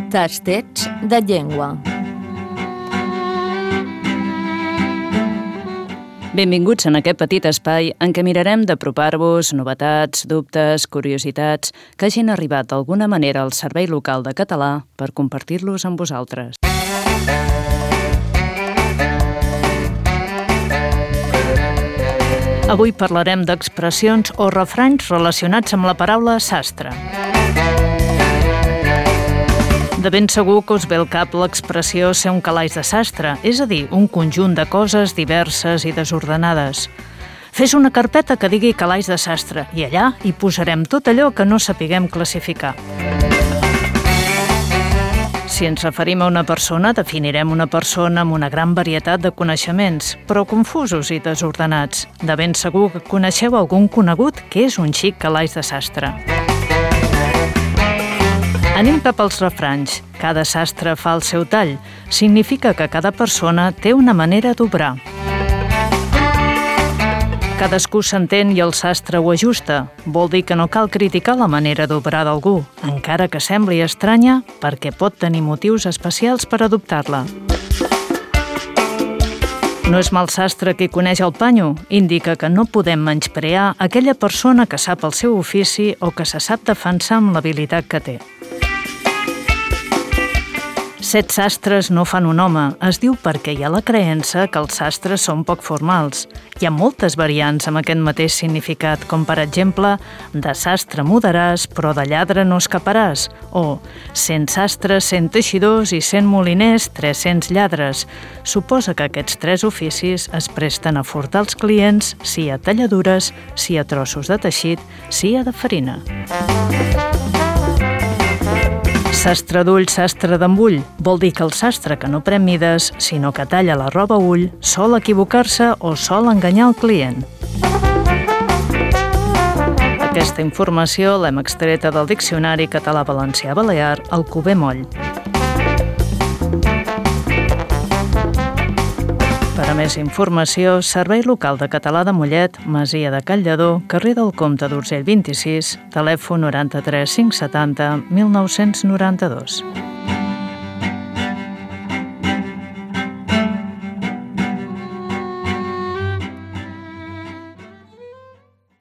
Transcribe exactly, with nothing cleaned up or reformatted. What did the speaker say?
Tastets de llengua. Benvinguts en aquest petit espai en què mirarem d'apropar-vos novetats, dubtes, curiositats que hagin arribat d'alguna manera al Servei Local de Català per compartir-los amb vosaltres. Avui parlarem d'expressions o refranys relacionats amb la paraula sastre. De ben segur que us ve al cap l'expressió ser un calaix de sastre, és a dir, un conjunt de coses diverses i desordenades. Fes una carpeta que digui calaix de sastre i allà hi posarem tot allò que no sapiguem classificar. Si ens referim a una persona, definirem una persona amb una gran varietat de coneixements, però confusos i desordenats. De ben segur que coneixeu algun conegut que és un xic calaix de sastre. Anem cap als refranys. Cada sastre fa el seu tall. Significa que cada persona té una manera d'obrar. Cadascú s'entén i el sastre ho ajusta. Vol dir que no cal criticar la manera d'obrar d'algú, encara que sembli estranya, perquè pot tenir motius especials per adoptar-la. No és mal sastre qui coneix el panyo, indica que no podem menysprear aquella persona que sap el seu ofici o que se sap defensar amb l'habilitat que té. Set sastres no fan un home, es diu perquè hi ha la creença que els sastres són poc formals. Hi ha moltes variants amb aquest mateix significat, com per exemple, de sastre mudaràs, però de lladre no escaparàs, o cent sastres, cent teixidors i cent moliners, tres-cents lladres. Suposa que aquests tres oficis es presten a furtar els clients, si a talladures, si a trossos de teixit, si a de farina. Sastre d'ull, sastre d'embull, vol dir que el sastre que no pren mides, sinó que talla la roba a ull, sol equivocar-se o sol enganyar el client. Aquesta informació l'hem extreta del Diccionari Català-Valencià-Balear, Alcover Moll. Per a més informació, Servei Local de Català de Mollet, Masia de Can Lledó, carrer del Comte d'Urgell vint-i-sis, telèfon noranta-tres cinc setanta mil nou-cents noranta-dos.